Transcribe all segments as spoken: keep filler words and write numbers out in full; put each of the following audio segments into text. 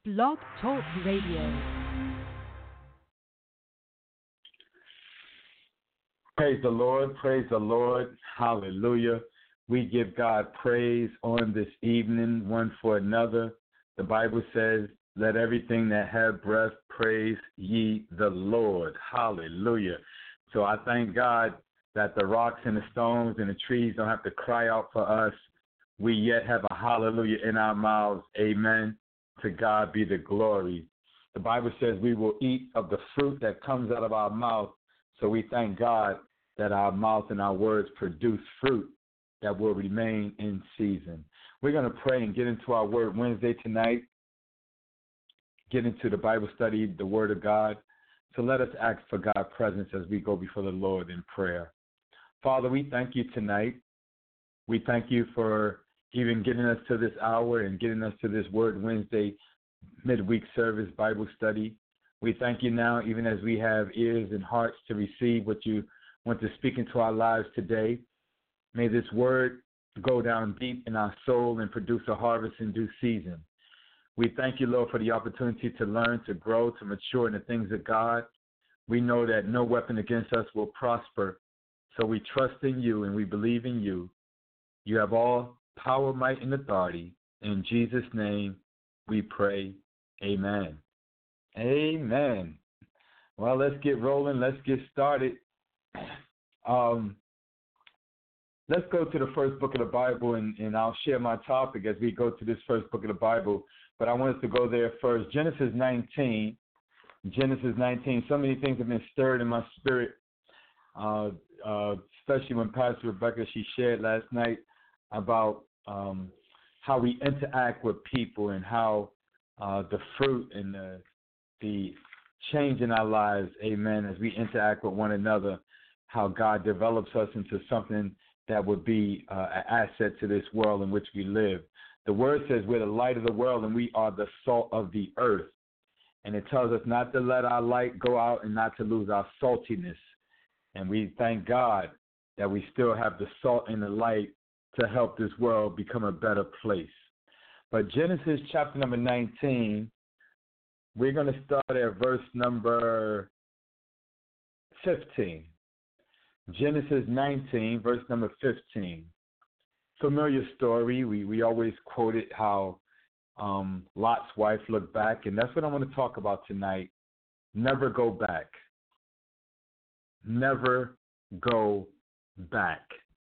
Blog Talk Radio. Praise the Lord, praise the Lord, hallelujah. We give God praise on this evening, one for another. The Bible says, let everything that have breath praise ye the Lord, hallelujah. So I thank God that the rocks and the stones and the trees don't have to cry out for us. We yet have a hallelujah in our mouths, amen. To God be the glory. The Bible says we will eat of the fruit that comes out of our mouth. So we thank God that our mouth and our words produce fruit that will remain in season. We're going to pray and get into our Word Wednesday tonight, get into the Bible study, the Word of God. So let us ask for God's presence as we go before the Lord in prayer. Father, we thank you tonight. We thank you for even getting us to this hour and getting us to this Word Wednesday midweek service Bible study. We thank you now, even as we have ears and hearts to receive what you want to speak into our lives today. May this word go down deep in our soul and produce a harvest in due season. We thank you, Lord, for the opportunity to learn, to grow, to mature in the things of God. We know that no weapon against us will prosper, so we trust in you and we believe in you. You have all power, might, and authority. In Jesus' name we pray. Amen. Amen. Well, let's get rolling. Let's get started. Um, let's go to the first book of the Bible, and, and I'll share my topic as we go to this first book of the Bible. But I want us to go there first. Genesis nineteen. Genesis nineteen. So many things have been stirred in my spirit, uh, uh, especially when Pastor Rebecca, she shared last night about um, how we interact with people and how uh, the fruit and the, the change in our lives, amen, as we interact with one another, how God develops us into something that would be uh, an asset to this world in which we live. The word says we're the light of the world and we are the salt of the earth. And it tells us not to let our light go out and not to lose our saltiness. And we thank God that we still have the salt and the light to help this world become a better place. But Genesis chapter number nineteen, we're going to start at verse number fifteen. Genesis nineteen, verse number fifteen. Familiar story. We we always quote it how um, Lot's wife looked back, and that's what I want to talk about tonight. Never go back. Never go back.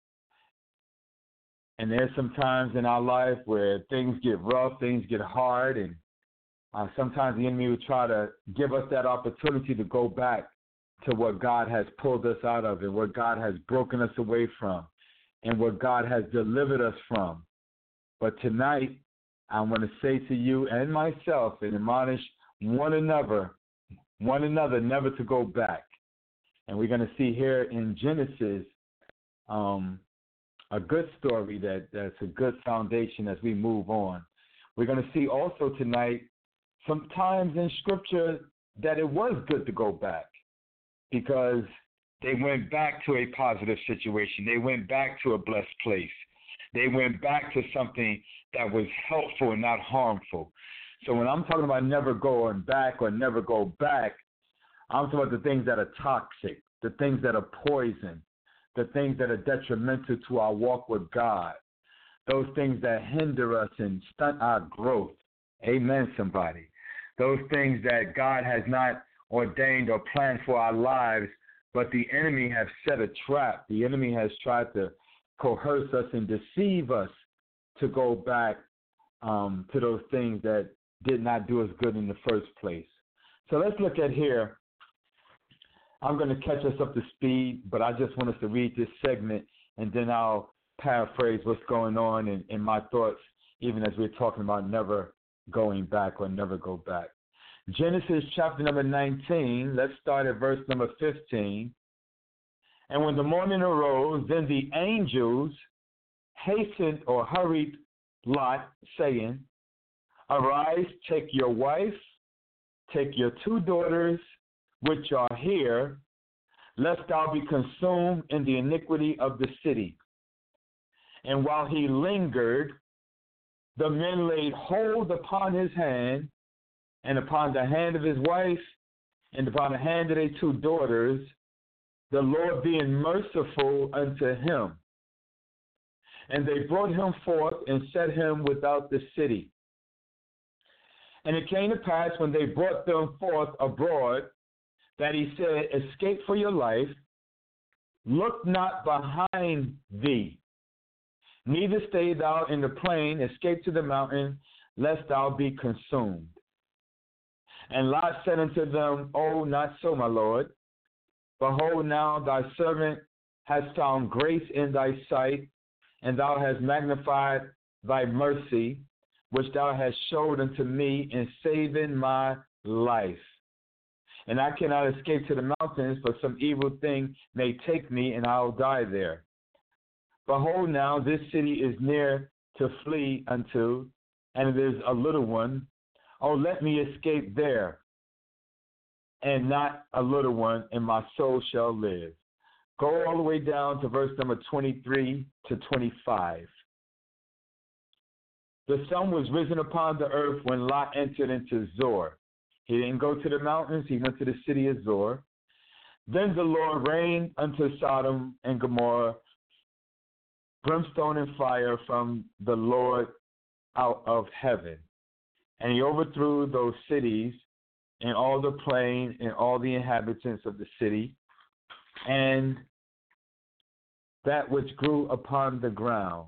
And there's some times in our life where things get rough, things get hard, and uh, sometimes the enemy will try to give us that opportunity to go back to what God has pulled us out of and what God has broken us away from and what God has delivered us from. But tonight, I want to say to you and myself and admonish one another, one another never to go back. And we're going to see here in Genesis um, a good story that, that's a good foundation as we move on. We're going to see also tonight sometimes in Scripture that it was good to go back because they went back to a positive situation. They went back to a blessed place. They went back to something that was helpful and not harmful. So when I'm talking about never going back or never go back, I'm talking about the things that are toxic, the things that are poison, the things that are detrimental to our walk with God, those things that hinder us and stunt our growth. Amen, somebody. Those things that God has not ordained or planned for our lives, but the enemy has set a trap. The enemy has tried to coerce us and deceive us to go back um, to those things that did not do us good in the first place. So let's look at here. I'm going to catch us up to speed, but I just want us to read this segment, and then I'll paraphrase what's going on in, in my thoughts, even as we're talking about never going back or never go back. Genesis chapter number nineteen, let's start at verse number fifteen. And when the morning arose, then the angels hastened or hurried Lot, saying, Arise, take your wife, take your two daughters, which are here, lest thou be consumed in the iniquity of the city. And while he lingered, the men laid hold upon his hand and upon the hand of his wife, and upon the hand of their two daughters, the Lord being merciful unto him. And they brought him forth and set him without the city. And it came to pass, when they brought them forth abroad, that he said, Escape for your life, look not behind thee, neither stay thou in the plain, escape to the mountain, lest thou be consumed. And Lot said unto them, Oh, not so, my Lord. Behold, now thy servant has found grace in thy sight, and thou hast magnified thy mercy, which thou hast showed unto me in saving my life. And I cannot escape to the mountains, for some evil thing may take me, and I'll die there. Behold, now this city is near to flee unto, and it is a little one. Oh, let me escape there, and not a little one, and my soul shall live. Go all the way down to verse number twenty-three to twenty-five. The sun was risen upon the earth when Lot entered into Zoar. He didn't go to the mountains, he went to the city of Zoar. Then the Lord rained unto Sodom and Gomorrah brimstone and fire from the Lord out of heaven. And he overthrew those cities and all the plain and all the inhabitants of the city, and that which grew upon the ground.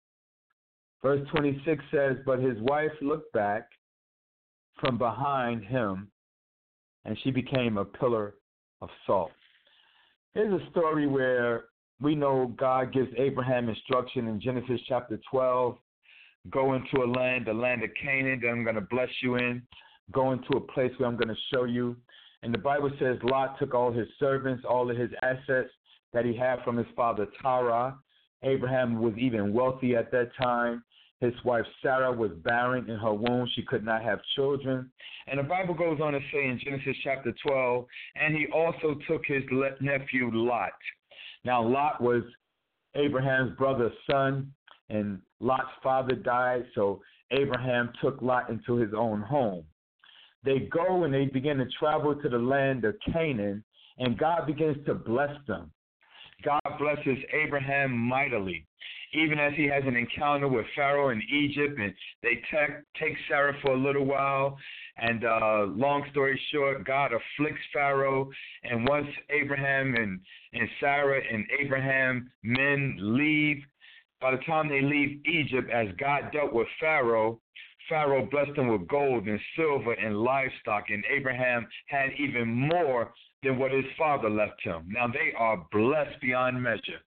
Verse twenty-six says, But his wife looked back from behind him, and she became a pillar of salt. Here's a story where we know God gives Abraham instruction in Genesis chapter twelve. Go into a land, the land of Canaan, that I'm going to bless you in. Go into a place where I'm going to show you. And the Bible says Lot took all his servants, all of his assets that he had from his father Terah. Abraham was even wealthy at that time. His wife Sarah was barren in her womb. She could not have children. And the Bible goes on to say in Genesis chapter twelve, and he also took his nephew Lot. Now, Lot was Abraham's brother's son, and Lot's father died, so Abraham took Lot into his own home. They go and they begin to travel to the land of Canaan, and God begins to bless them. God blesses Abraham mightily, even as he has an encounter with Pharaoh in Egypt, and they take, take Sarah for a little while. And uh, long story short, God afflicts Pharaoh, and once Abraham and, and Sarah and Abraham men leave, by the time they leave Egypt, as God dealt with Pharaoh, Pharaoh blessed them with gold and silver and livestock, and Abraham had even more than what his father left him. Now they are blessed beyond measure.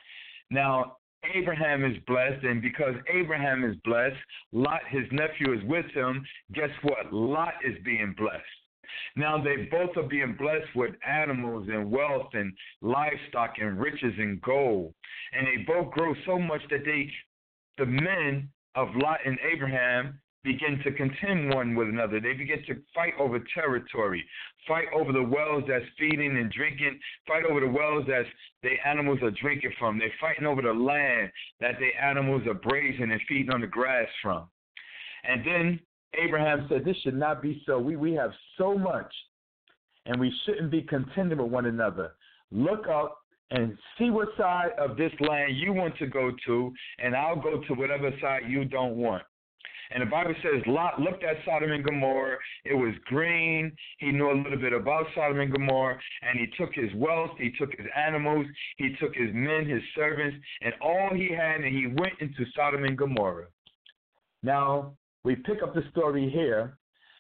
Now Abraham is blessed, and because Abraham is blessed, Lot, his nephew, is with him. Guess what? Lot is being blessed. Now they both are being blessed with animals and wealth and livestock and riches and gold. And they both grow so much that they, the men of Lot and Abraham, begin to contend one with another. They begin to fight over territory, fight over the wells that's feeding and drinking, fight over the wells that the animals are drinking from. They're fighting over the land that the animals are grazing and feeding on the grass from. And then Abraham said, this should not be so. We, we have so much, and we shouldn't be contending with one another. Look up and see what side of this land you want to go to, and I'll go to whatever side you don't want. And the Bible says Lot looked at Sodom and Gomorrah. It was green. He knew a little bit about Sodom and Gomorrah, and he took his wealth, he took his animals, he took his men, his servants, and all he had, and he went into Sodom and Gomorrah. Now, we pick up the story here.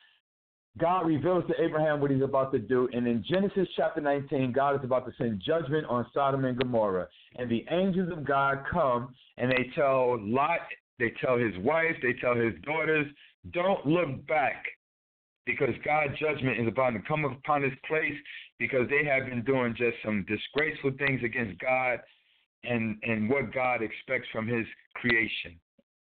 God reveals to Abraham what he's about to do, and in Genesis chapter nineteen, God is about to send judgment on Sodom and Gomorrah. And the angels of God come, and they tell Lot, they tell his wife, they tell his daughters, don't look back, because God's judgment is about to come upon this place, because they have been doing just some disgraceful things against God and, and what God expects from his creation.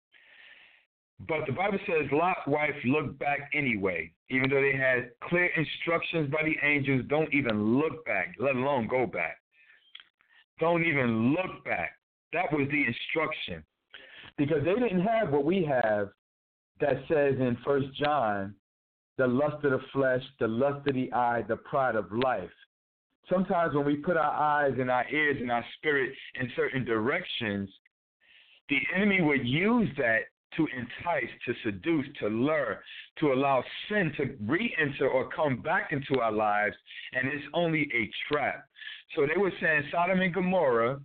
But the Bible says Lot's wife looked back anyway, even though they had clear instructions by the angels, don't even look back, let alone go back. Don't even look back. That was the instruction. Because they didn't have what we have that says in First John the lust of the flesh, the lust of the eye, the pride of life. Sometimes when we put our eyes and our ears and our spirit in certain directions, the enemy would use that to entice, to seduce, to lure, to allow sin to re-enter or come back into our lives, and it's only a trap. So they were saying Sodom and Gomorrah,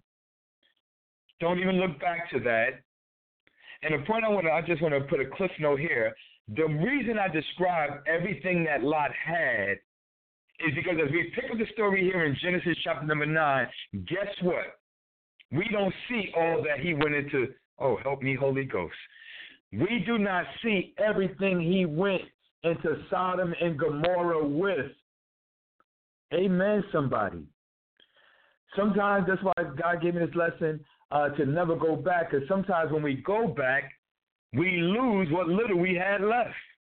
don't even look back to that. And the point I want to, I just want to put a cliff note here. The reason I described everything that Lot had is because as we pick up the story here in Genesis chapter number nine, guess what? We don't see all that he went into. Oh, help me, Holy Ghost. We do not see everything he went into Sodom and Gomorrah with. Amen, somebody. Sometimes that's why God gave me this lesson uh, to never go back, because sometimes when we go back, we lose what little we had left.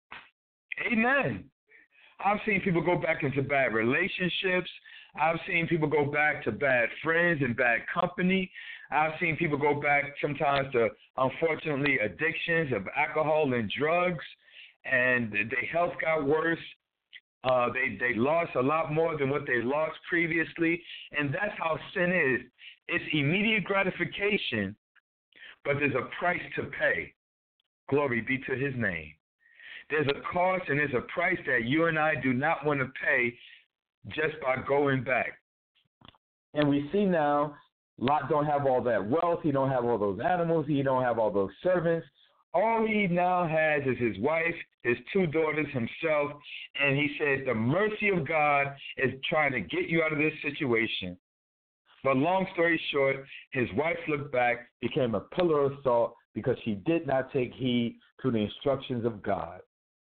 Amen. I've seen people go back into bad relationships. I've seen people go back to bad friends and bad company. I've seen people go back sometimes to, unfortunately, addictions of alcohol and drugs, and their health got worse. Uh, they, they lost a lot more than what they lost previously, and that's how sin is. It's immediate gratification, but there's a price to pay. Glory be to his name. There's a cost and there's a price that you and I do not want to pay just by going back. And we see now Lot don't have all that wealth. He don't have all those animals. He don't have all those servants. All he now has is his wife, his two daughters, himself. And he said the mercy of God is trying to get you out of this situation. But long story short, his wife looked back, became a pillar of salt because she did not take heed to the instructions of God.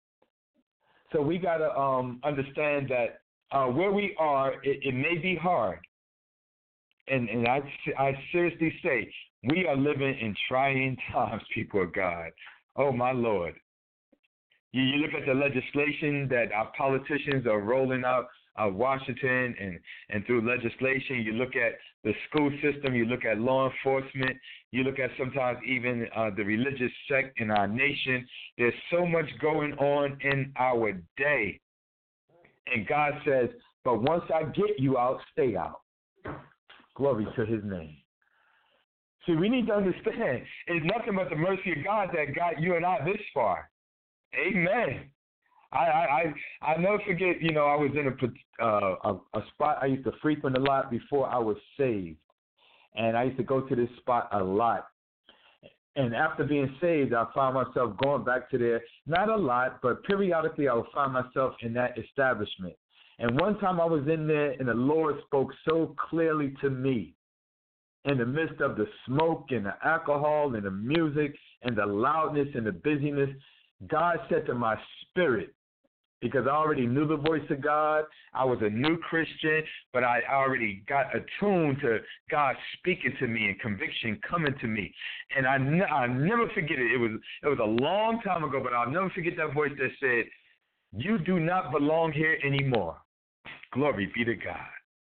So we got to um, understand that uh, where we are, it, it may be hard. And, and I, I seriously say, we are living in trying times, people of God. Oh, my Lord. You, you look at the legislation that our politicians are rolling out of Washington and, and through legislation. You look at the school system. You look at law enforcement. You look at sometimes even uh, the religious sect in our nation. There's so much going on in our day. And God says, but once I get you out, stay out. Glory to his name. See, we need to understand it's nothing but the mercy of God that got you and I this far. Amen. I I I never forget. You know, I was in a uh, a, a spot I used to frequent a lot before I was saved, and I used to go to this spot a lot. And after being saved, I found myself going back to there, not a lot, but periodically I would find myself in that establishment. And one time I was in there, and the Lord spoke so clearly to me in the midst of the smoke and the alcohol and the music and the loudness and the busyness. God said to my spirit, because I already knew the voice of God, I was a new Christian, but I already got attuned to God speaking to me and conviction coming to me. And I ne- I'll never forget it. It was, it was a long time ago, but I'll never forget that voice that said, you do not belong here anymore. Glory be to God.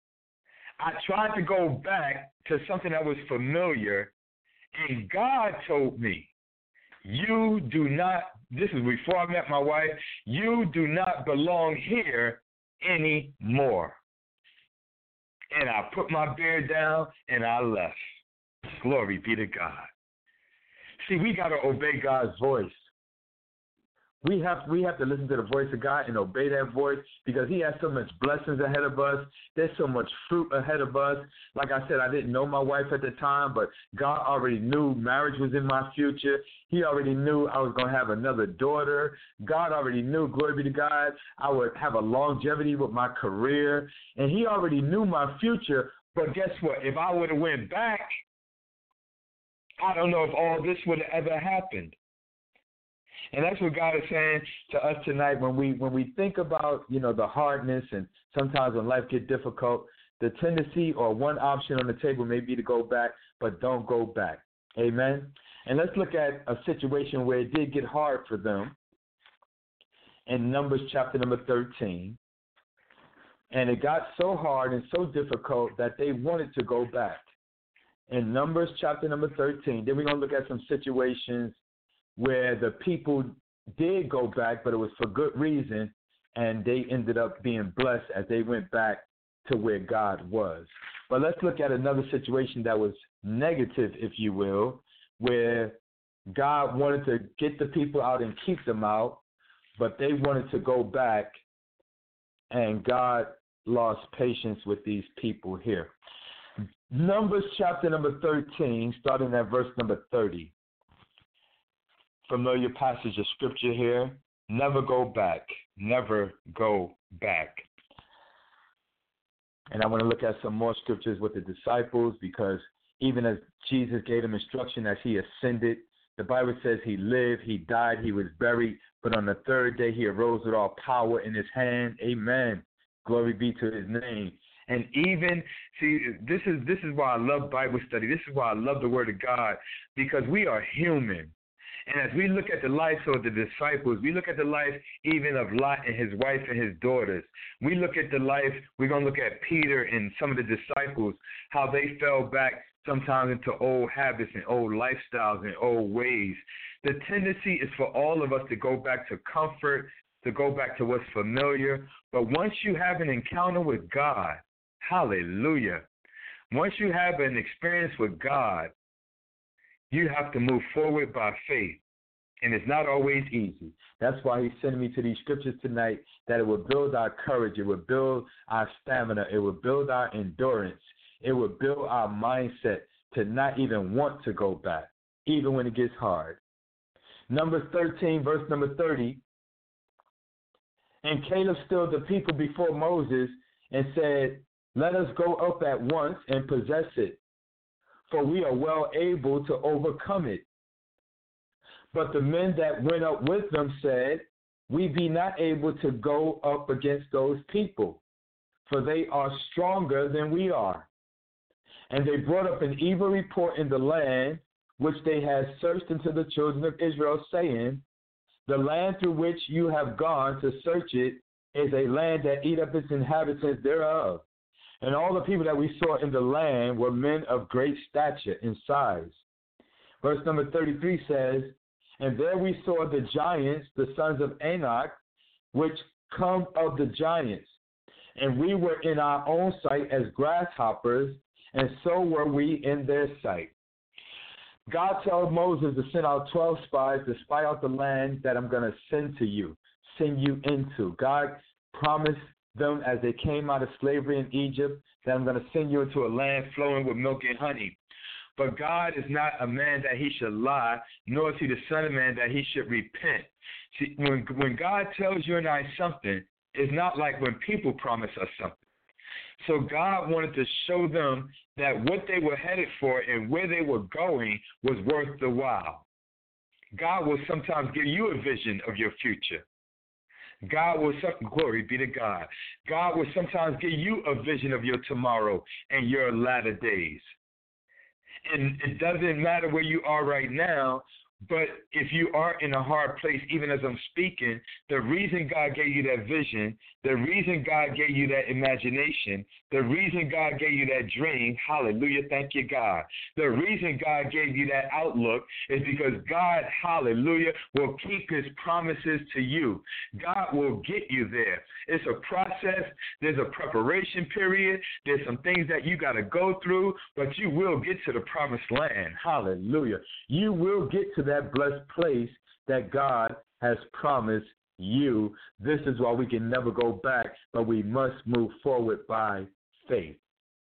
I tried to go back to something that was familiar, and God told me, you do not, this is before I met my wife, you do not belong here anymore. And I put my beard down, and I left. Glory be to God. See, we got to obey God's voice. We have we have to listen to the voice of God and obey that voice because he has so much blessings ahead of us. There's so much fruit ahead of us. Like I said, I didn't know my wife at the time, but God already knew marriage was in my future. He already knew I was going to have another daughter. God already knew, glory be to God, I would have a longevity with my career. And he already knew my future. But guess what? If I would have went back, I don't know if all this would have ever happened. And that's what God is saying to us tonight when we when we think about, you know, the hardness and sometimes when life gets difficult, the tendency or one option on the table may be to go back, but don't go back. Amen? And let's look at a situation where it did get hard for them in Numbers chapter number thirteen. And it got so hard and so difficult that they wanted to go back. In Numbers chapter number thirteen, then we're going to look at some situations where the people did go back, but it was for good reason, and they ended up being blessed as they went back to where God was. But let's look at another situation that was negative, if you will, where God wanted to get the people out and keep them out, but they wanted to go back, and God lost patience with these people here. Numbers chapter number thirteen, starting at verse number thirty. Familiar passage of scripture here. Never go back. Never go back. And I want to look at some more scriptures with the disciples, because even as Jesus gave them instruction as he ascended, the Bible says he lived, he died, he was buried, but on the third day he arose with all power in his hand. Amen. Glory be to his name. And even, see, this is this is why I love Bible study. This is why I love the Word of God, because we are human. And as we look at the life of the disciples, we look at the life even of Lot and his wife and his daughters. We look at the life, we're going to look at Peter and some of the disciples, how they fell back sometimes into old habits and old lifestyles and old ways. The tendency is for all of us to go back to comfort, to go back to what's familiar. But once you have an encounter with God, hallelujah, once you have an experience with God, you have to move forward by faith. And it's not always easy. That's why he's sending me to these scriptures tonight, that it will build our courage. It will build our stamina. It will build our endurance. It will build our mindset to not even want to go back, even when it gets hard. Numbers thirteen, verse number thirty. And Caleb stilled the people before Moses and said, let us go up at once and possess it, for we are well able to overcome it. But the men that went up with them said, we be not able to go up against those people, for they are stronger than we are. And they brought up an evil report in the land which they had searched unto the children of Israel, saying, the land through which you have gone to search it is a land that eat up its inhabitants thereof. And all the people that we saw in the land were men of great stature in size. Verse number thirty-three says, and there we saw the giants, the sons of Anak, which come of the giants. And we were in our own sight as grasshoppers, and so were we in their sight. God told Moses to send out twelve spies to spy out the land that I'm going to send to you, send you into. God promised them as they came out of slavery in Egypt that I'm going to send you into a land flowing with milk and honey. But God is not a man that he should lie, nor is he the son of man that he should repent. See, when, when God tells you and I something, it's not like when people promise us something. So God wanted to show them that what they were headed for and where they were going was worth the while. God will sometimes give you a vision of your future. God will, glory be to God. God will sometimes give you a vision of your tomorrow and your latter days. And it doesn't matter where you are right now, but if you are in a hard place, even as I'm speaking, the reason God gave you that vision, the reason God gave you that imagination, the reason God gave you that dream, hallelujah, thank you, God. The reason God gave you that outlook is because God, hallelujah, will keep his promises to you. God will get you there. It's a process. There's a preparation period. There's some things that you got to go through, but you will get to the promised land. Hallelujah. You will get to that that blessed place that God has promised you. This is why we can never go back, but we must move forward by faith.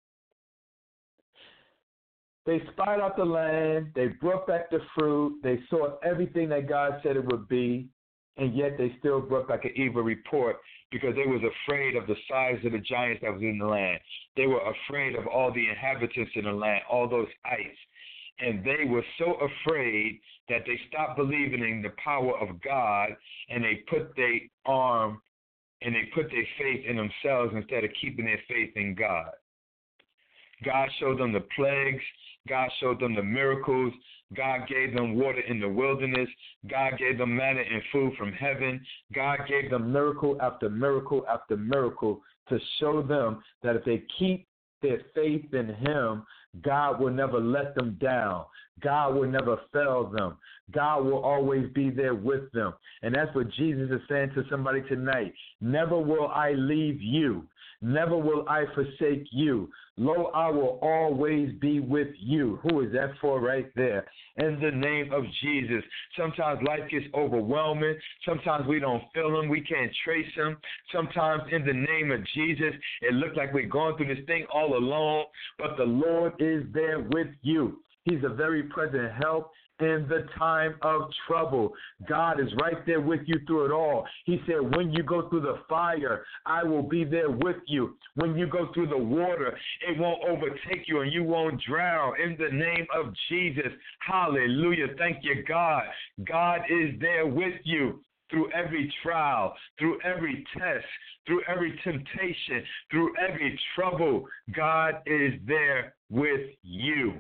They spied out the land. They brought back the fruit. They saw everything that God said it would be, and yet they still brought back an evil report because they was afraid of the size of the giants that was in the land. They were afraid of all the inhabitants in the land, all those ites. And they were so afraid that they stopped believing in the power of God, and they put their arm and they put their faith in themselves instead of keeping their faith in God. God showed them the plagues. God showed them the miracles. God gave them water in the wilderness. God gave them manna and food from heaven. God gave them miracle after miracle after miracle to show them that if they keep their faith in him, God will never let them down. God will never fail them. God will always be there with them. And that's what Jesus is saying to somebody tonight. Never will I leave you. Never will I forsake you. Lo, I will always be with you. Who is that for right there? In the name of Jesus. Sometimes life gets overwhelming. Sometimes we don't feel him. We can't trace him. Sometimes in the name of Jesus, it looks like we're going through this thing all alone. But the Lord is there with you. He's a very present help in the time of trouble. God is right there with you through it all. He said, when you go through the fire, I will be there with you. When you go through the water, it won't overtake you and you won't drown. In the name of Jesus, hallelujah. Thank you, God. God is there with you through every trial, through every test, through every temptation, through every trouble. God is there with you.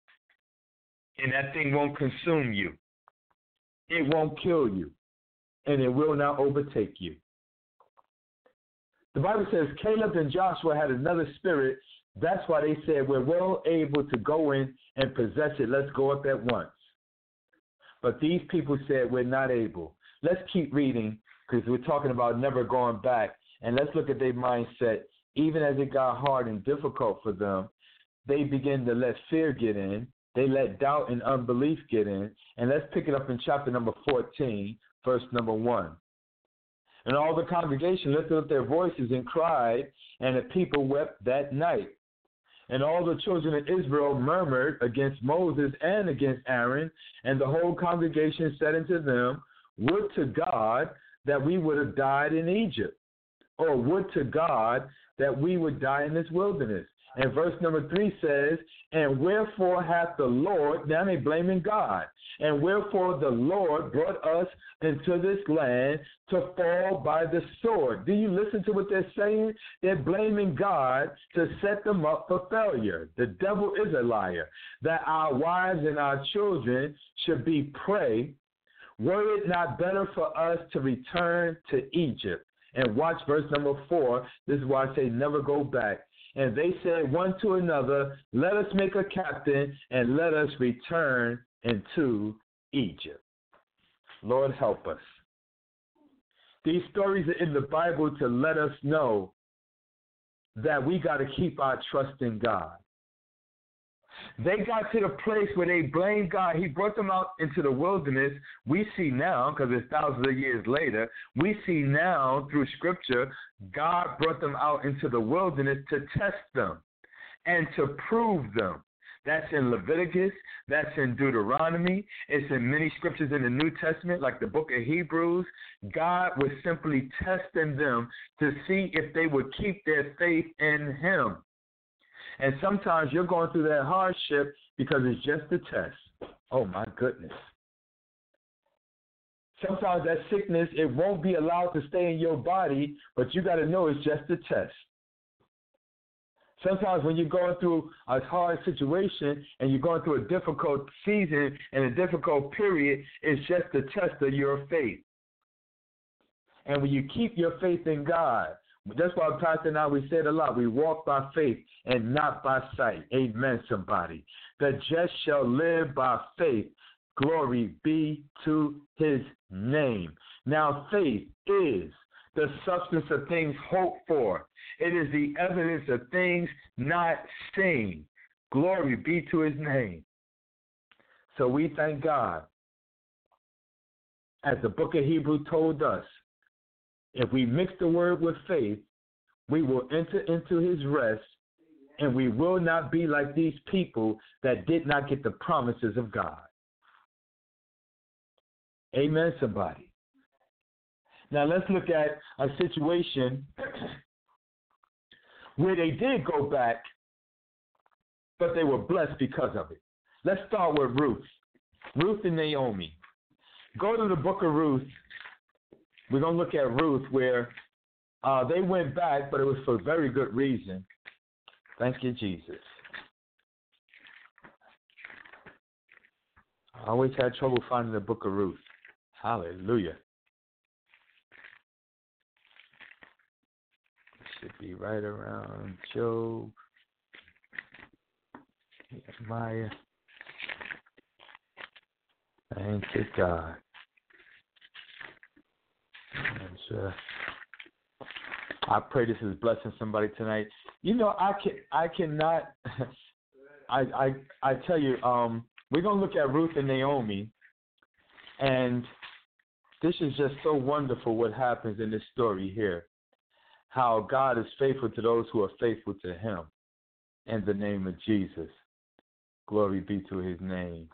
And that thing won't consume you. It won't kill you. And it will not overtake you. The Bible says Caleb and Joshua had another spirit. That's why they said, we're well able to go in and possess it. Let's go up at once. But these people said, we're not able. Let's keep reading because we're talking about never going back. And let's look at their mindset. Even as it got hard and difficult for them, they began to let fear get in. They let doubt and unbelief get in. And let's pick it up in chapter number fourteen, verse number one. And all the congregation lifted up their voices and cried, and the people wept that night. And all the children of Israel murmured against Moses and against Aaron, and the whole congregation said unto them, would to God that we would have died in Egypt, or would to God that we would die in this wilderness. And verse number three says, and wherefore hath the Lord, now they blaming God, and wherefore the Lord brought us into this land to fall by the sword. Do you listen to what they're saying? They're blaming God to set them up for failure. The devil is a liar. That our wives and our children should be prey. Were it not better for us to return to Egypt? And watch verse number four. This is why I say never go back. And they said one to another, let us make a captain and let us return into Egypt. Lord, help us. These stories are in the Bible to let us know that we got to keep our trust in God. They got to the place where they blamed God. He brought them out into the wilderness. We see now, because it's thousands of years later, we see now through Scripture, God brought them out into the wilderness to test them and to prove them. That's in Leviticus. That's in Deuteronomy. It's in many scriptures in the New Testament, like the book of Hebrews. God was simply testing them to see if they would keep their faith in him. And sometimes you're going through that hardship because it's just a test. Oh, my goodness. Sometimes that sickness, it won't be allowed to stay in your body, but you got to know it's just a test. Sometimes when you're going through a hard situation and you're going through a difficult season and a difficult period, it's just a test of your faith. And when you keep your faith in God, that's why Pastor and I, we said a lot. We walk by faith and not by sight. Amen, somebody. The just shall live by faith. Glory be to his name. Now, faith is the substance of things hoped for. It is the evidence of things not seen. Glory be to his name. So we thank God. As the book of Hebrews told us, if we mix the word with faith, we will enter into his rest, and we will not be like these people that did not get the promises of God. Amen, somebody. Now let's look at a situation where they did go back, but they were blessed because of it. Let's start with Ruth. Ruth and Naomi. Go to the book of Ruth. We're going to look at Ruth where uh, they went back, but it was for a very good reason. Thank you, Jesus. I always had trouble finding the book of Ruth. Hallelujah. It should be right around Job, Nehemiah. Thank you, God. Yes, uh, I pray this is blessing somebody tonight. You know, I can I cannot. I I I tell you, um, we're gonna look at Ruth and Naomi, and this is just so wonderful what happens in this story here. How God is faithful to those who are faithful to Him. In the name of Jesus, glory be to His name.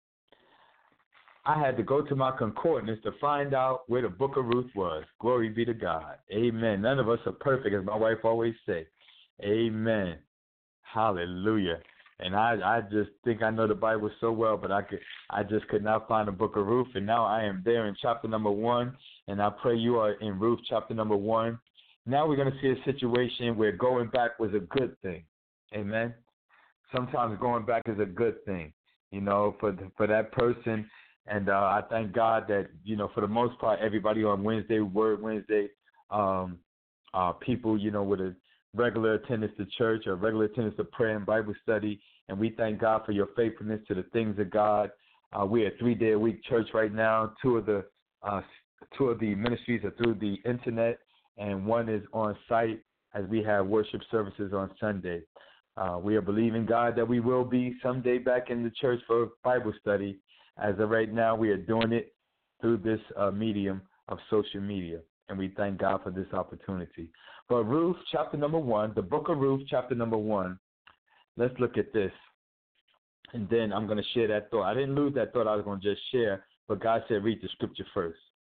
I had to go to my concordance to find out where the book of Ruth was. Glory be to God. Amen. None of us are perfect, as my wife always says. Amen. Hallelujah. And I, I just think I know the Bible so well, but I could, I just could not find the book of Ruth. And now I am there in chapter number one, and I pray you are in Ruth chapter number one. Now we're going to see a situation where going back was a good thing. Amen. Sometimes going back is a good thing, you know, for the, for that person. And uh, I thank God that, you know, for the most part, everybody on Wednesday, Word Wednesday, um, uh, people, you know, with a regular attendance to church or regular attendance to prayer and Bible study. And we thank God for your faithfulness to the things of God. Uh, we're a three-day-a-week church right now. Two of the uh, two of the ministries are through the internet, and one is on site as we have worship services on Sunday. Uh, we are believing God that we will be someday back in the church for Bible study. As of right now, we are doing it through this uh, medium of social media, and we thank God for this opportunity. But Ruth, chapter number one, the book of Ruth, chapter number one, let's look at this, and then I'm going to share that thought. I didn't lose that thought I was going to just share, but God said read the scripture first.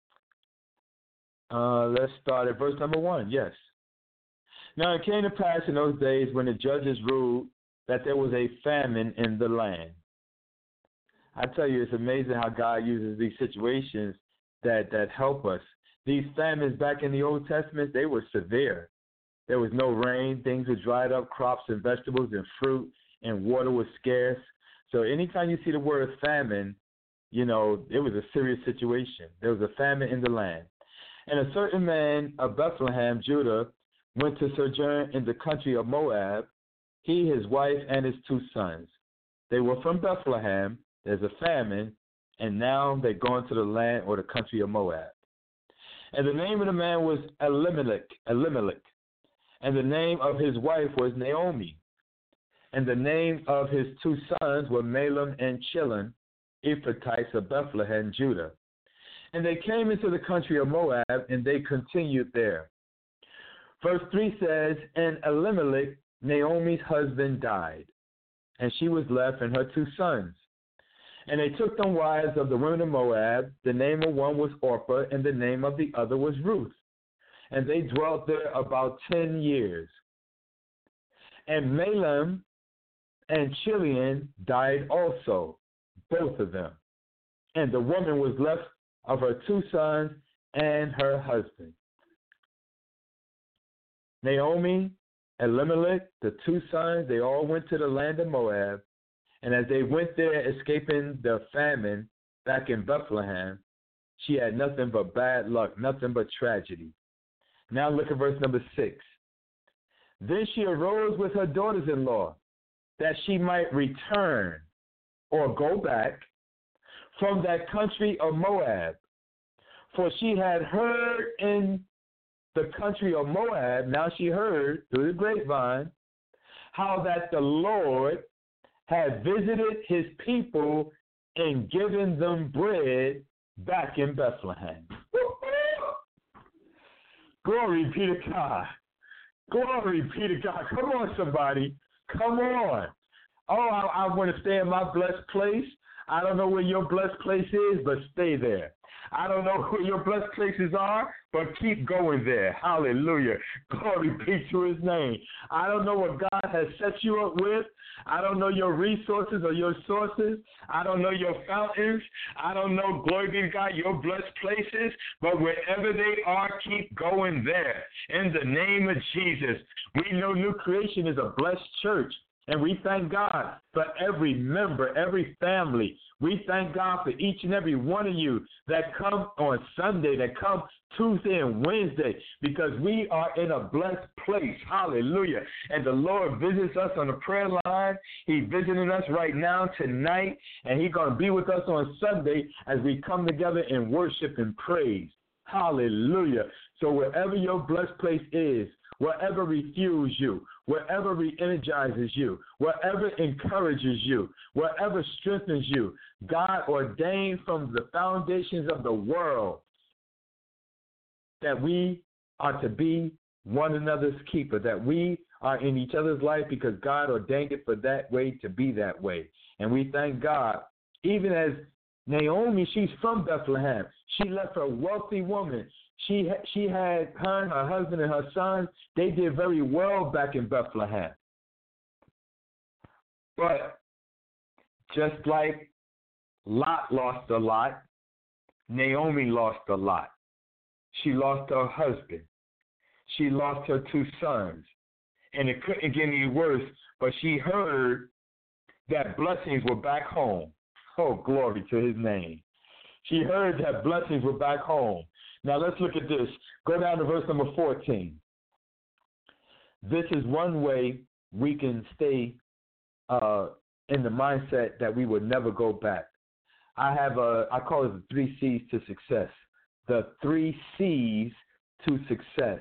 Uh, let's start at verse number one, yes. Now it came to pass in those days when the judges ruled that there was a famine in the land. I tell you, it's amazing how God uses these situations that, that help us. These famines back in the Old Testament, they were severe. There was no rain. Things were dried up, crops and vegetables and fruit, and water was scarce. So anytime you see the word famine, you know, it was a serious situation. There was a famine in the land. And a certain man of Bethlehem, Judah, went to sojourn in the country of Moab, he, his wife, and his two sons. They were from Bethlehem. There's a famine, and now they're going to the land or the country of Moab. And the name of the man was Elimelech, Elimelech, and the name of his wife was Naomi. And the name of his two sons were Mahlon and Chilion, Ephrathites of Bethlehem, Judah. And they came into the country of Moab, and they continued there. Verse three says, and Elimelech, Naomi's husband, died, and she was left and her two sons. And they took them wives of the women of Moab. The name of one was Orpah, and the name of the other was Ruth. And they dwelt there about ten years. And Mahlon and Chilion died also, both of them. And the woman was left of her two sons and her husband. Naomi, Elimelech, the two sons, they all went to the land of Moab. And as they went there, escaping the famine back in Bethlehem, she had nothing but bad luck, nothing but tragedy. Now look at verse number six. Then she arose with her daughters-in-law, that she might return or go back from that country of Moab. For she had heard in the country of Moab, now she heard through the grapevine, how that the Lord had visited his people and given them bread back in Bethlehem. Glory be to God. Glory be to God. Come on, somebody. Come on. Oh, I, I want to stay in my blessed place. I don't know where your blessed place is, but stay there. I don't know who your blessed places are, but keep going there. Hallelujah. Glory be to his name. I don't know what God has set you up with. I don't know your resources or your sources. I don't know your fountains. I don't know, glory be to God, your blessed places. But wherever they are, keep going there. In the name of Jesus. We know New Creation is a blessed church. And we thank God for every member, every family. We thank God for each and every one of you that come on Sunday, that come Tuesday and Wednesday, because we are in a blessed place. Hallelujah. And the Lord visits us on the prayer line. He's visiting us right now tonight, and he's going to be with us on Sunday as we come together in worship and praise. Hallelujah. So wherever your blessed place is, wherever refuels you, wherever re-energizes you, wherever encourages you, wherever strengthens you, God ordained from the foundations of the world that we are to be one another's keeper, that we are in each other's life because God ordained it for that way to be that way. And we thank God, even as Naomi, she's from Bethlehem. She left a wealthy woman. She she had her and her husband and her son. They did very well back in Bethlehem. But just like Lot lost a lot, Naomi lost a lot. She lost her husband. She lost her two sons. And it couldn't get any worse, but she heard that blessings were back home. Oh, glory to his name. She heard that blessings were back home. Now let's look at this. Go down to verse number fourteen. This is one way we can stay uh, in the mindset that we would never go back. I have a, I call it the three C's to success. The three C's to success.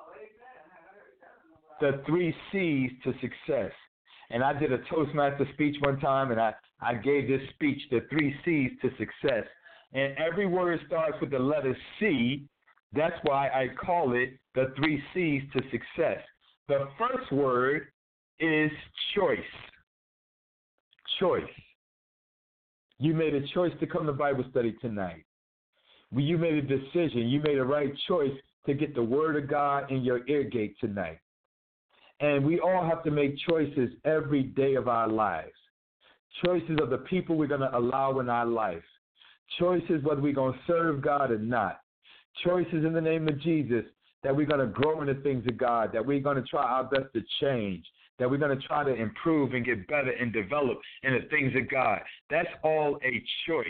The three C's to success. And I did a Toastmaster speech one time, and I, I gave this speech, the three C's to success. And every word starts with the letter C. That's why I call it the three C's to success. The first word is choice. Choice. You made a choice to come to Bible study tonight. You made a decision. You made a right choice to get the word of God in your ear gate tonight. And we all have to make choices every day of our lives. Choices of the people we're going to allow in our life. Choices whether we're going to serve God or not. Choices in the name of Jesus that we're going to grow in the things of God, that we're going to try our best to change, that we're going to try to improve and get better and develop in the things of God. That's all a choice.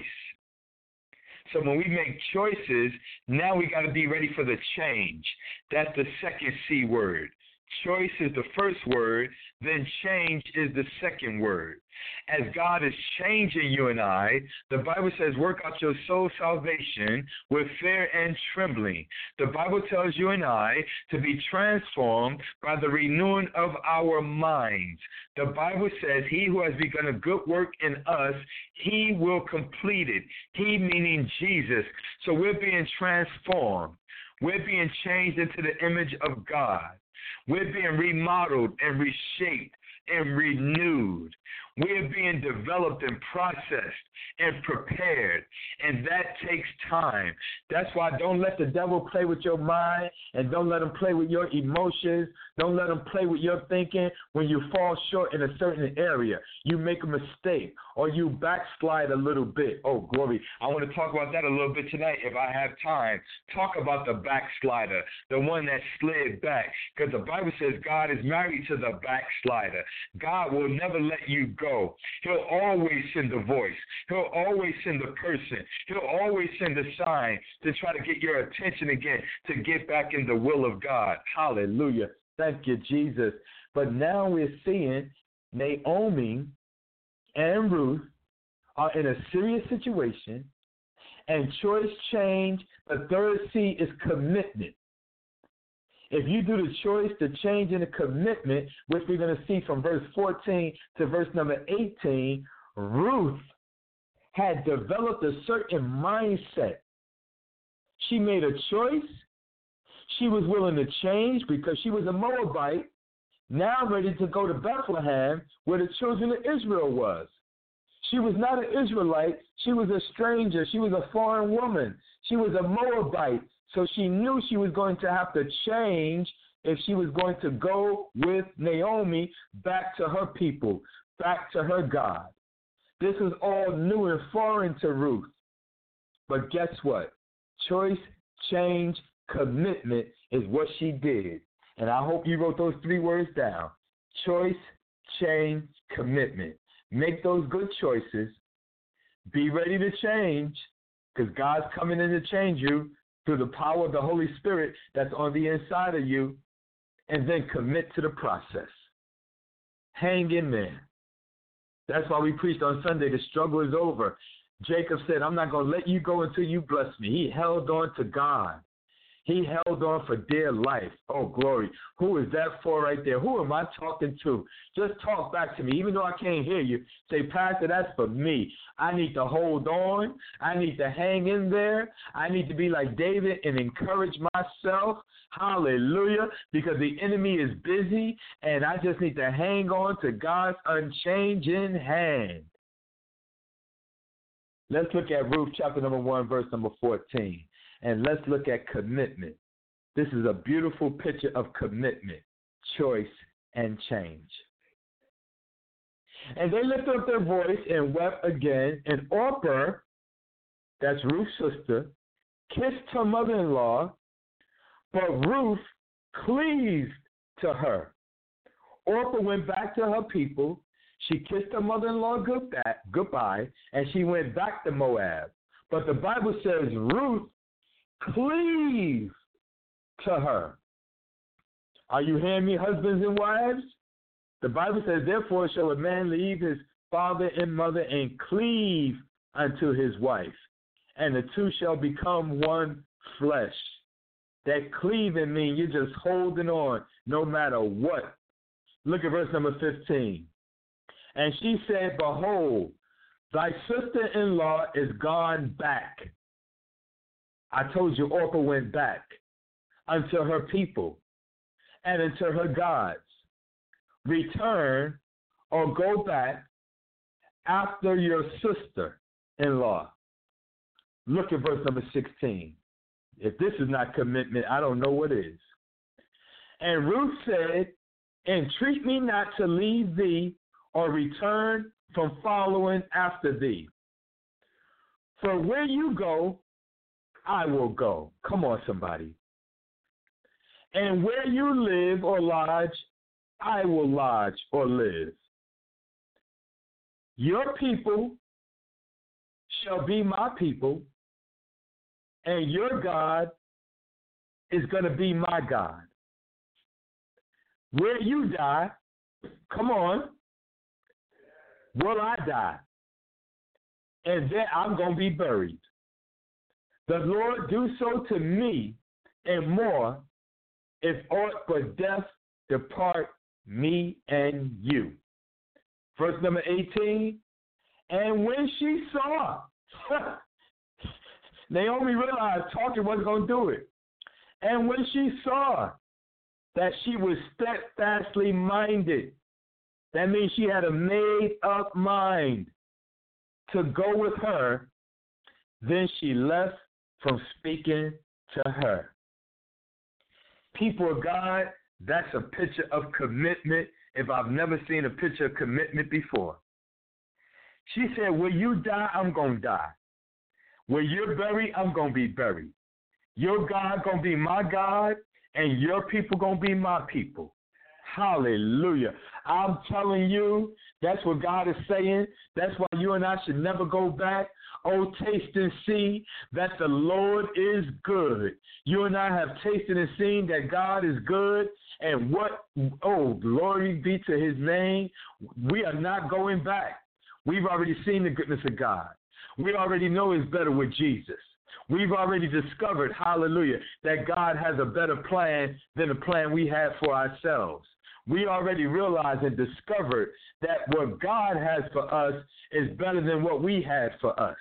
So when we make choices, now we got to be ready for the change. That's the second C word. Choice is the first word, then change is the second word. As God is changing you and I, the Bible says, work out your soul salvation with fear and trembling. The Bible tells you and I to be transformed by the renewing of our minds. The Bible says, he who has begun a good work in us, he will complete it. He meaning Jesus. So we're being transformed. We're being changed into the image of God. We're being remodeled and reshaped and renewed. We're being developed and processed and prepared, and that takes time. That's why don't let the devil play with your mind, and don't let him play with your emotions. Don't let him play with your thinking when you fall short in a certain area. You make a mistake or you backslide a little bit. Oh, glory. I want to talk about that a little bit tonight if I have time. Talk about the backslider, the one that slid back, because the Bible says God is married to the backslider. God will never let you go. He'll always send a voice. He'll always send a person. He'll always send a sign to try to get your attention again, to get back in the will of God. Hallelujah. Thank you, Jesus. But now we're seeing Naomi and Ruth are in a serious situation, and choice change. The third C is commitment. If you do the choice, the change, and the commitment, which we're going to see from verse fourteen to verse number eighteen, Ruth had developed a certain mindset. She made a choice. She was willing to change because she was a Moabite, now ready to go to Bethlehem where the children of Israel was. She was not an Israelite. She was a stranger. She was a foreign woman. She was a Moabite. So she knew she was going to have to change if she was going to go with Naomi back to her people, back to her God. This is all new and foreign to Ruth. But guess what? Choice, change, commitment is what she did. And I hope you wrote those three words down. Choice, change, commitment. Make those good choices. Be ready to change, because God's coming in to change you through the power of the Holy Spirit that's on the inside of you, and then commit to the process. Hang in there. That's why we preached on Sunday, the struggle is over. Jacob said, I'm not going to let you go until you bless me. He held on to God. He held on for dear life. Oh, glory. Who is that for right there? Who am I talking to? Just talk back to me. Even though I can't hear you, say, Pastor, that's for me. I need to hold on. I need to hang in there. I need to be like David and encourage myself. Hallelujah. Because the enemy is busy, and I just need to hang on to God's unchanging hand. Let's look at Ruth chapter number one, verse number fourteen. And let's look at commitment. This is a beautiful picture of commitment, choice, and change. And they lifted up their voice and wept again. And Orpah, that's Ruth's sister, kissed her mother-in-law, but Ruth cleaved to her. Orpah went back to her people. She kissed her mother-in-law goodbye, and she went back to Moab. But the Bible says Ruth cleave to her. Are you hearing me, husbands and wives? The Bible says, therefore shall a man leave his father and mother and cleave unto his wife, and the two shall become one flesh. That cleaving means you're just holding on no matter what. Look at verse number fifteen. And she said, behold, thy sister-in-law is gone back. I told you Orpah went back unto her people and unto her gods. Return or go back after your sister-in-law. Look at verse number sixteen. If this is not commitment, I don't know what is. And Ruth said, entreat me not to leave thee or return from following after thee. For where you go, I will go. Come on, somebody. And where you live or lodge, I will lodge or live. Your people shall be my people, and your God is going to be my God. Where you die, come on, will I die, and then I'm going to be buried. The Lord do so to me and more, if aught but death depart me and you. Verse number eighteen, and when she saw, Naomi realized talking wasn't going to do it. And when she saw that she was steadfastly minded, that means she had a made-up mind to go with her, then she left from speaking to her. People of God, that's a picture of commitment if I've never seen a picture of commitment before. She said, where you die, I'm going to die. Where you're buried, I'm going to be buried. Your God going to be my God, and your people going to be my people. Hallelujah. I'm telling you, that's what God is saying. That's why you and I should never go back. Oh, taste and see that the Lord is good. You and I have tasted and seen that God is good. And what, oh, glory be to his name. We are not going back. We've already seen the goodness of God. We already know it's better with Jesus. We've already discovered, hallelujah, that God has a better plan than the plan we have for ourselves. We already realized and discovered that what God has for us is better than what we had for us.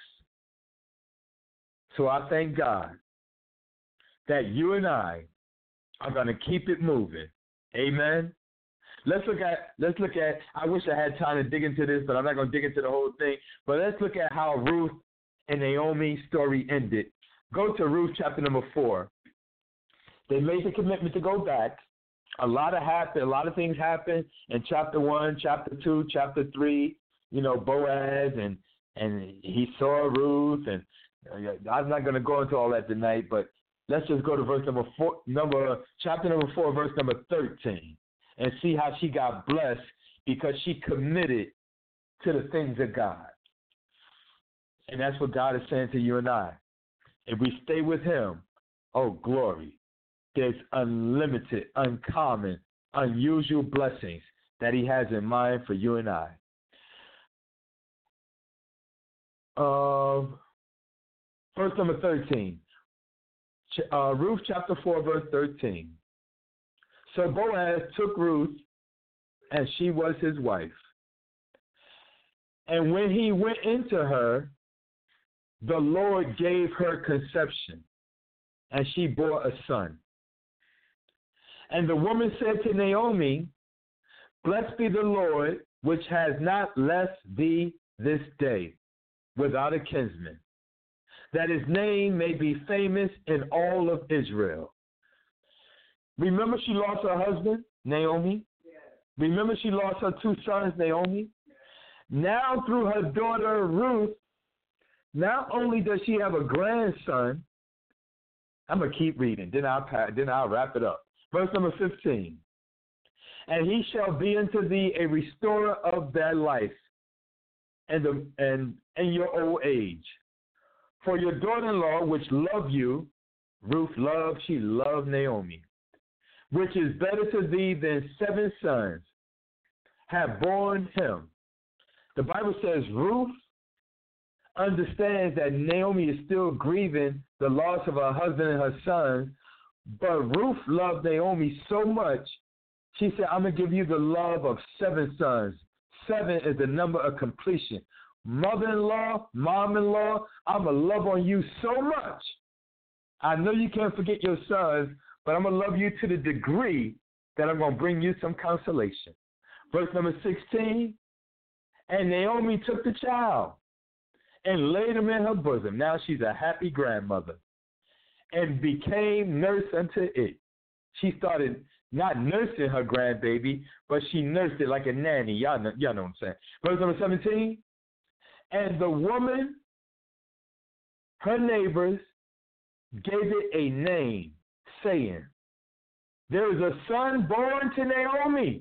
So I thank God that you and I are going to keep it moving. Amen. Let's look at, let's look at, I wish I had time to dig into this, but I'm not going to dig into the whole thing. But let's look at how Ruth and Naomi's story ended. Go to Ruth chapter number four. They made the commitment to go back. A lot of happen, a lot of things happened in chapter one, chapter two, chapter three. You know, Boaz and and he saw Ruth, and uh, I'm not going to go into all that tonight. But let's just go to verse number four, number chapter number four, verse number thirteen, and see how she got blessed because she committed to the things of God. And that's what God is saying to you and I. If we stay with him, oh, glory. There's unlimited, uncommon, unusual blessings that he has in mind for you and I. Uh, verse number thirteen. Uh, Ruth chapter four, verse thirteen. So Boaz took Ruth, and she was his wife. And when he went into her, the Lord gave her conception, and she bore a son. And the woman said to Naomi, Blessed be the Lord, which has not left thee this day without a kinsman, that his name may be famous in all of Israel. Remember she lost her husband, Naomi? Yes. Remember she lost her two sons, Naomi? Now through her daughter Ruth, not only does she have a grandson, I'm going to keep reading, then I'll, then I'll wrap it up. Verse number fifteen. And he shall be unto thee a restorer of thy life and, the, and, and your old age. For your daughter-in-law, which loved you, Ruth loved, she loved Naomi, which is better to thee than seven sons, have borne him. The Bible says Ruth understands that Naomi is still grieving the loss of her husband and her sons, but Ruth loved Naomi so much, she said, I'm going to give you the love of seven sons. Seven is the number of completion. Mother-in-law, mom-in-law, I'm going to love on you so much. I know you can't forget your sons, but I'm going to love you to the degree that I'm going to bring you some consolation. Verse number sixteen, and Naomi took the child and laid him in her bosom. Now she's a happy grandmother and became nurse unto it. She started not nursing her grandbaby, but she nursed it like a nanny. Y'all know, y'all know what I'm saying. Verse number seventeen, and the woman, her neighbors, gave it a name, saying, there is a son born to Naomi,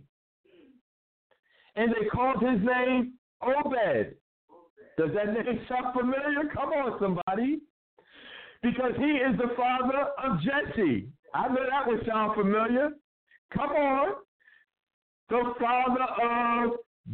and they called his name Obed. Does that name sound familiar? Come on, somebody. Because he is the father of Jesse. I know that would sound familiar. Come on. The father of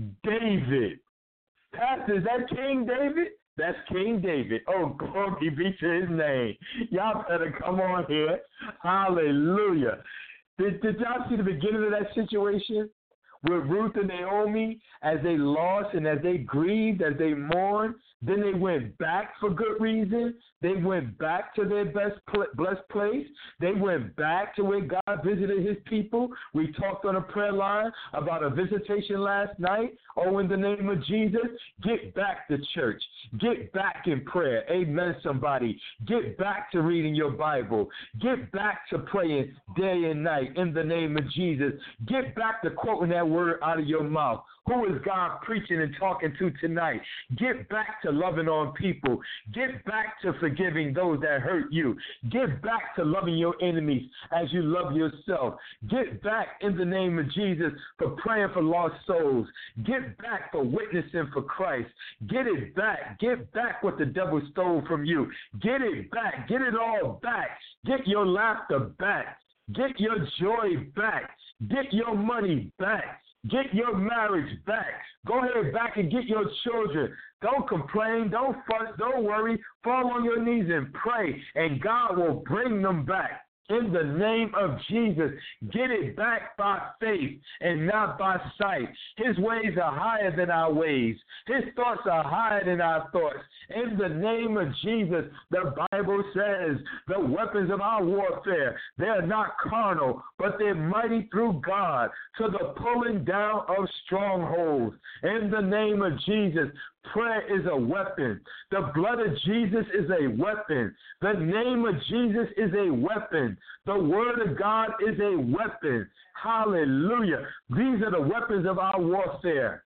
David. Pastor, is that King David? That's King David. Oh, glory be to his name. Y'all better come on here. Hallelujah. Did, did y'all see the beginning of that situation with Ruth and Naomi as they lost and as they grieved, as they mourned? Then they went back for good reason. They went back to their best pl- blessed place. They went back to where God visited his people. We talked on a prayer line about a visitation last night. Oh, in the name of Jesus, get back to church. Get back in prayer. Amen, somebody. Get back to reading your Bible. Get back to praying day and night in the name of Jesus. Get back to quoting that word out of your mouth. Who is God preaching and talking to tonight? Get back to loving on people. Get back to forgiving those that hurt you. Get back to loving your enemies as you love yourself. Get back in the name of Jesus for praying for lost souls. Get back for witnessing for Christ. Get it back. Get back what the devil stole from you. Get it back. Get it all back. Get your laughter back. Get your joy back. Get your money back. Get your marriage back. Go ahead back and get your children. Don't complain. Don't fuss. Don't worry. Fall on your knees and pray, and God will bring them back. In the name of Jesus, get it back by faith and not by sight. His ways are higher than our ways. His thoughts are higher than our thoughts. In the name of Jesus, the Bible says the weapons of our warfare, they are not carnal, but they're mighty through God to the pulling down of strongholds. In the name of Jesus, prayer is a weapon. The blood of Jesus is a weapon. The name of Jesus is a weapon. The word of God is a weapon. Hallelujah. These are the weapons of our warfare.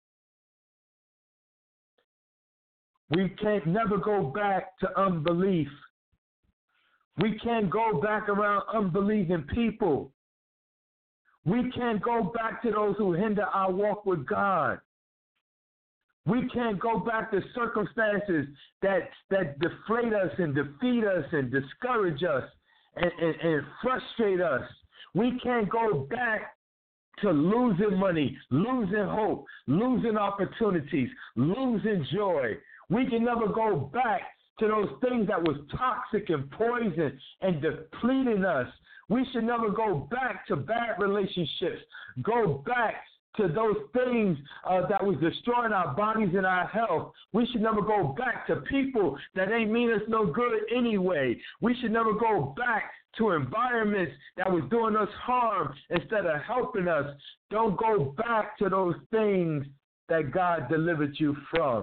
We can't never go back to unbelief. We can't go back around unbelieving people. We can't go back to those who hinder our walk with God. We can't go back to circumstances that that deflate us and defeat us and discourage us and, and, and frustrate us. We can't go back to losing money, losing hope, losing opportunities, losing joy. We can never go back to those things that was toxic and poison and depleting us. We should never go back to bad relationships, go back to those things uh, that was destroying our bodies and our health. We should never go back to people that ain't mean us no good anyway. We should never go back to environments that was doing us harm instead of helping us. Don't go back to those things that God delivered you from.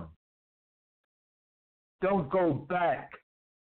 Don't go back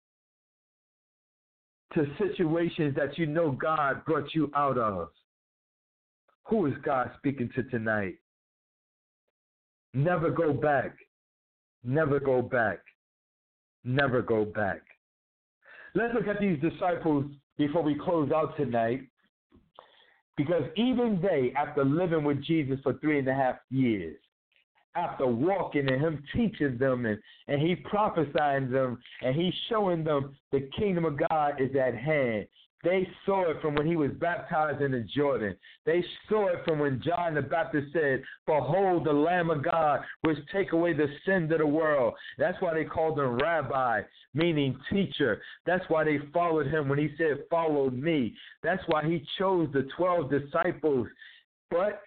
to situations that you know God brought you out of. Who is God speaking to tonight? Never go back. Never go back. Never go back. Let's look at these disciples before we close out tonight. Because even they, after living with Jesus for three and a half years, after walking and him teaching them and, and he prophesying them and he showing them the kingdom of God is at hand. They saw it from when he was baptized in the Jordan. They saw it from when John the Baptist said, "Behold the Lamb of God, which take away the sins of the world." That's why they called him Rabbi, meaning teacher. That's why they followed him when he said, "Follow me." That's why he chose the twelve disciples. But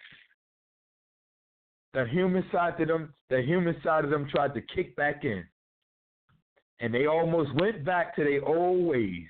the human side of them, the human side of them tried to kick back in. And they almost went back to their old ways.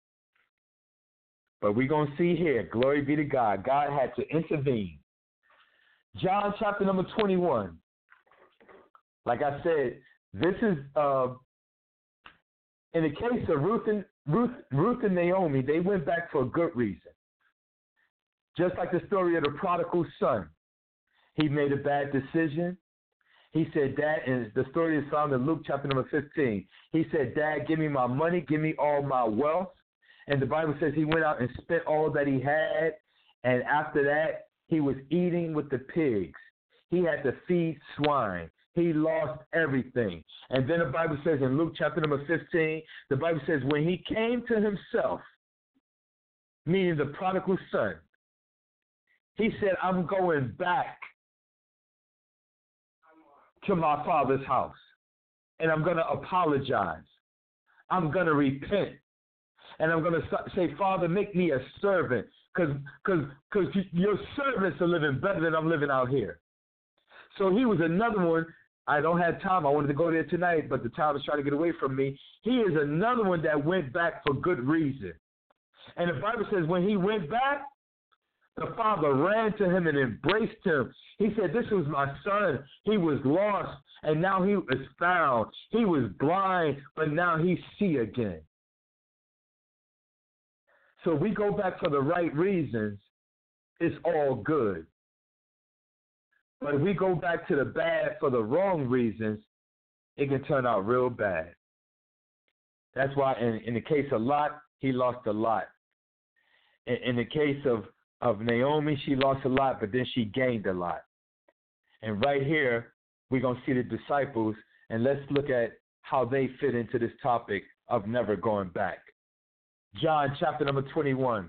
But we're going to see here, glory be to God, God had to intervene. John chapter number twenty-one. Like I said, this is, uh, in the case of Ruth and, Ruth, Ruth and Naomi, they went back for a good reason. Just like the story of the prodigal son. He made a bad decision. He said, "Dad," and the story is found in Luke chapter number fifteen. He said, "Dad, give me my money, give me all my wealth." And the Bible says he went out and spent all that he had. And after that, he was eating with the pigs. He had to feed swine. He lost everything. And then the Bible says in Luke chapter number fifteen, the Bible says when he came to himself, meaning the prodigal son, he said, "I'm going back to my father's house. And I'm going to apologize. I'm going to repent. And I'm going to say, Father, make me a servant, because because because your servants are living better than I'm living out here." So he was another one. I don't have time. I wanted to go there tonight, but the time is trying to get away from me. He is another one that went back for good reason. And the Bible says when he went back, the father ran to him and embraced him. He said, "This was my son. He was lost, and now he is found. He was blind, but now he see again." So we go back for the right reasons, it's all good. But if we go back to the bad for the wrong reasons, it can turn out real bad. That's why in, in the case of Lot, he lost a lot. In, in the case of, of Naomi, she lost a lot, but then she gained a lot. And right here, we're going to see the disciples, and let's look at how they fit into this topic of never going back. John chapter number twenty-one.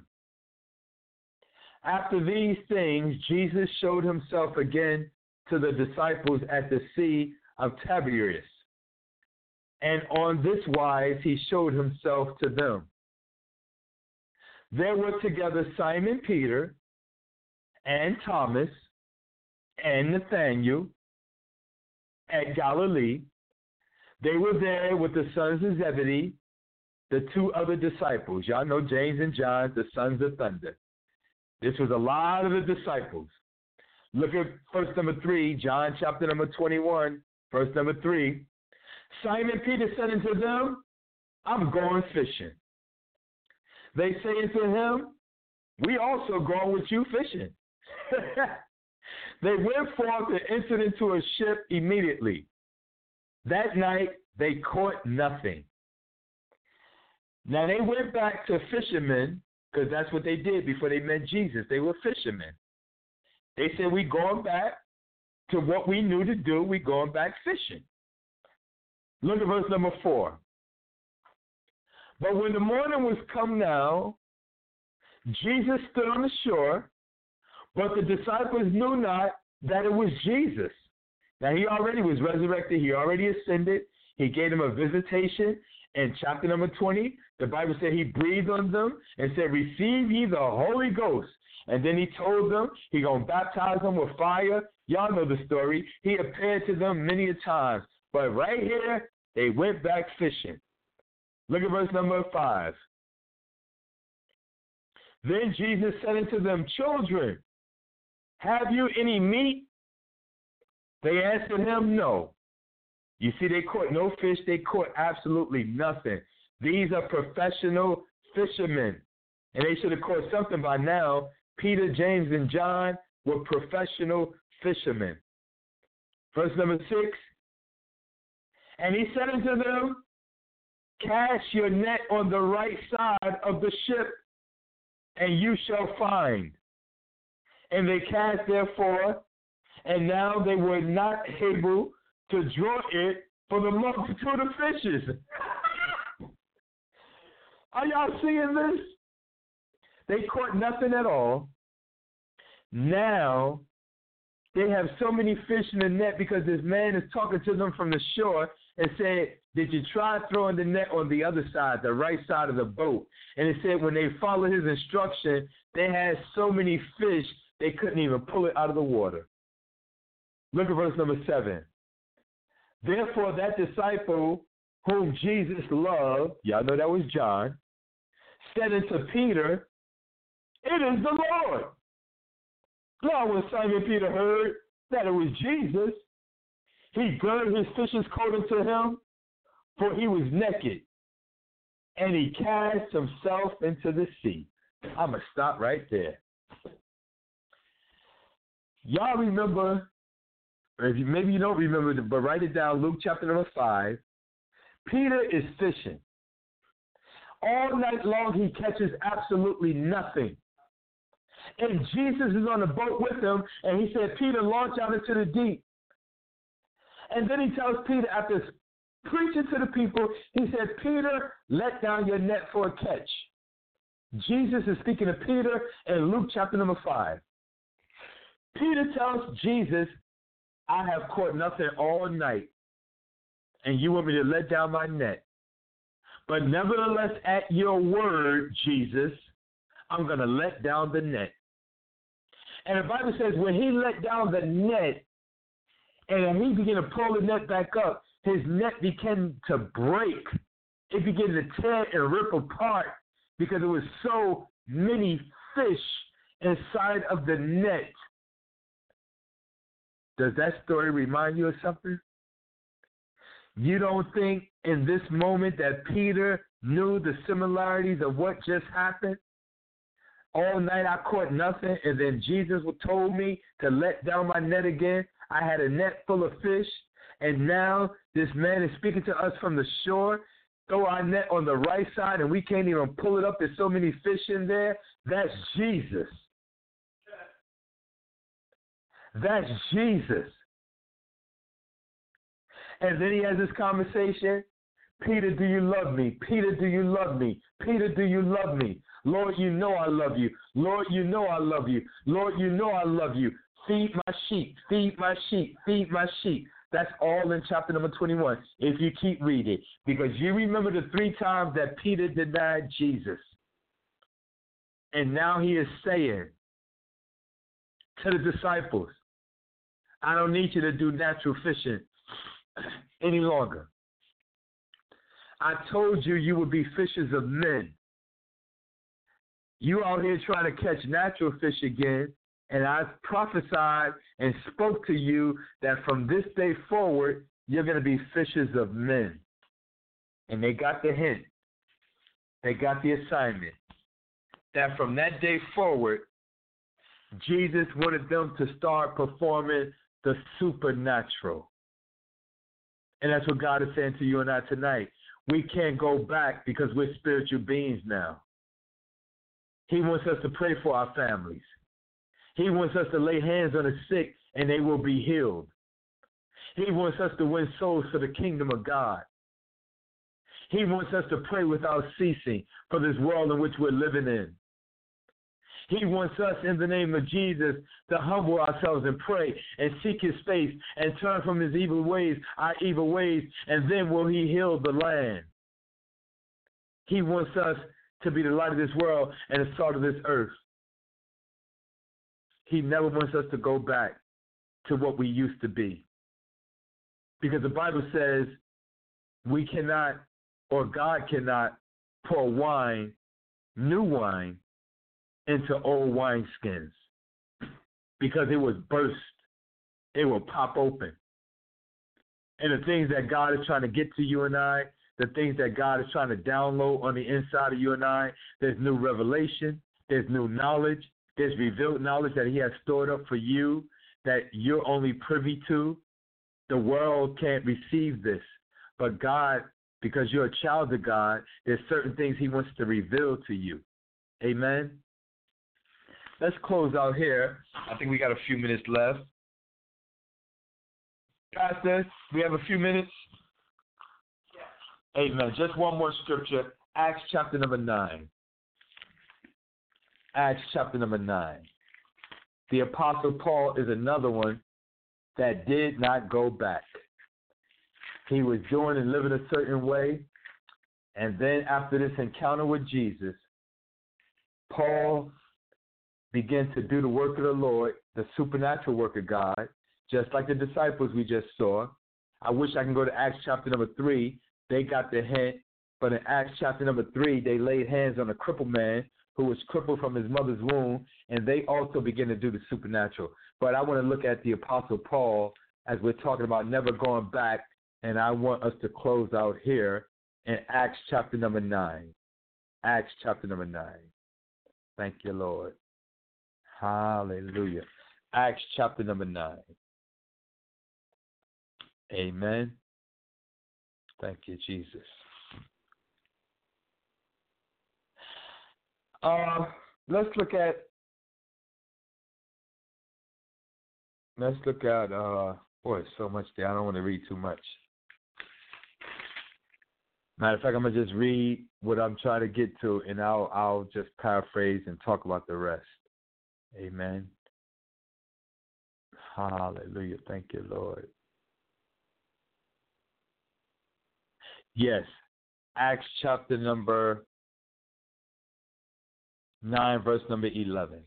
After these things, Jesus showed himself again to the disciples at the Sea of Tiberias. And on this wise he showed himself to them. There were together Simon Peter and Thomas and Nathanael at Galilee. They were there with the sons of Zebedee, the two other disciples. Y'all know James and John, the sons of thunder. This was a lot of the disciples. Look at verse number three, John chapter number twenty-one, verse number three. Simon Peter said unto them, "I'm going fishing." They say unto him, "We also going with you fishing." They went forth and entered into a ship immediately. That night they caught nothing. Now they went back to fishermen, because that's what they did before they met Jesus. They were fishermen. They said, we going back to what we knew to do. We going back fishing. Look at verse number four. But when the morning was come now, Jesus stood on the shore, but the disciples knew not that it was Jesus. Now, he already was resurrected. He already ascended. He gave them a visitation. In chapter number twenty, the Bible said he breathed on them and said, receive ye the Holy Ghost. And then he told them he going to baptize them with fire. Y'all know the story. He appeared to them many a times. But right here, they went back fishing. Look at verse number five. Then Jesus said unto them, children, have you any meat? They answered him, no. You see, they caught no fish. They caught absolutely nothing. These are professional fishermen, and they should have caught something by now. Peter, James, and John were professional fishermen. Verse number six. And he said unto them, cast your net on the right side of the ship, and you shall find. And they cast therefore, and now they were not able to draw it for the multitude of fishes. Are y'all seeing this? They caught nothing at all. Now they have so many fish in the net because this man is talking to them from the shore and said, did you try throwing the net on the other side, the right side of the boat? And it said when they followed his instruction, they had so many fish they couldn't even pull it out of the water. Look at verse number seven. Therefore that disciple whom Jesus loved, y'all know that was John, said unto Peter, it is the Lord. Now when Simon Peter heard that it was Jesus, he girded his fish's coat unto him, for he was naked, and he cast himself into the sea. I'm going to stop right there. Y'all remember, or if you, maybe you don't remember, but write it down, Luke chapter number five. Peter is fishing. All night long he catches absolutely nothing. And Jesus is on the boat with him, and he said, Peter, launch out into the deep. And then he tells Peter, after preaching to the people, he said, Peter, let down your net for a catch. Jesus is speaking to Peter in Luke chapter number five. Peter tells Jesus, I have caught nothing all night, and you want me to let down my net. But nevertheless, at your word, Jesus, I'm going to let down the net. And the Bible says when he let down the net and he began to pull the net back up, his net began to break. It began to tear and rip apart because there was so many fish inside of the net. Does that story remind you of something? You don't think in this moment that Peter knew the similarities of what just happened? All night I caught nothing, and then Jesus told me to let down my net again. I had a net full of fish, and now this man is speaking to us from the shore. Throw our net on the right side, and we can't even pull it up. There's so many fish in there. That's Jesus. That's Jesus. And then he has this conversation. Peter, do you love me? Peter, do you love me? Peter, do you love me? Lord, you know I love you. Lord, you know I love you. Lord, you know I love you. Feed my sheep, feed my sheep, feed my sheep. That's all in chapter number twenty-one, if you keep reading. Because you remember the three times that Peter denied Jesus. And now he is saying to the disciples, I don't need you to do natural fishing any longer. I told you you would be fishers of men. You out here trying to catch natural fish again, and I prophesied and spoke to you that from this day forward, you're going to be fishers of men. And they got the hint. They got the assignment. That from that day forward, Jesus wanted them to start performing the supernatural. And that's what God is saying to you and I tonight. We can't go back because we're spiritual beings now. He wants us to pray for our families. He wants us to lay hands on the sick and they will be healed. He wants us to win souls for the kingdom of God. He wants us to pray without ceasing for this world in which we're living in. He wants us, in the name of Jesus, to humble ourselves and pray and seek his face and turn from his evil ways, our evil ways, and then will he heal the land. He wants us to be the light of this world and the salt of this earth. He never wants us to go back to what we used to be. Because the Bible says we cannot, or God cannot, pour wine, new wine, into old wineskins, because it was burst. It will pop open. And the things that God is trying to get to you and I, the things that God is trying to download on the inside of you and I, there's new revelation, there's new knowledge, there's revealed knowledge that he has stored up for you that you're only privy to. The world can't receive this. But God, because you're a child of God, there's certain things he wants to reveal to you. Amen? Let's close out here. I think we got a few minutes left. Pastor, we have a few minutes? Yes. Amen. Just one more scripture. Acts chapter number nine. Acts chapter number nine. The Apostle Paul is another one that did not go back. He was doing and living a certain way. And then after this encounter with Jesus, Paul began to do the work of the Lord, the supernatural work of God, just like the disciples we just saw. I wish I can go to Acts chapter number three. They got the hint. But in Acts chapter number three, they laid hands on a crippled man who was crippled from his mother's womb, and they also began to do the supernatural. But I want to look at the Apostle Paul as we're talking about never going back, and I want us to close out here in Acts chapter number nine. Acts chapter number nine. Thank you, Lord. Hallelujah. Acts chapter number nine. Amen. Thank you, Jesus. Uh, let's look at, let's look at, uh, boy, so much there. I don't want to read too much. Matter of fact, I'm going to just read what I'm trying to get to, and I'll, I'll just paraphrase and talk about the rest. Amen. Hallelujah. Thank you, Lord. Yes. Acts chapter number nine, verse number eleven.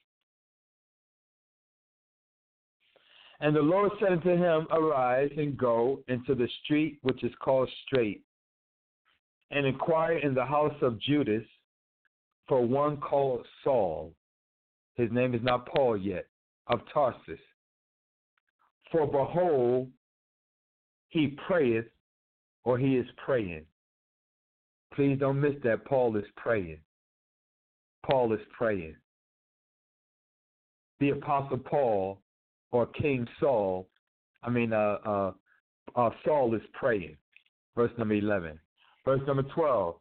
And the Lord said unto him, Arise and go into the street which is called Straight, and inquire in the house of Judas for one called Saul. His name is not Paul yet, of Tarsus. For behold, he prayeth, or he is praying. Please don't miss that. Paul is praying. Paul is praying. The Apostle Paul, or King Saul, I mean, uh, uh, uh, Saul is praying. Verse number eleven. Verse number twelve.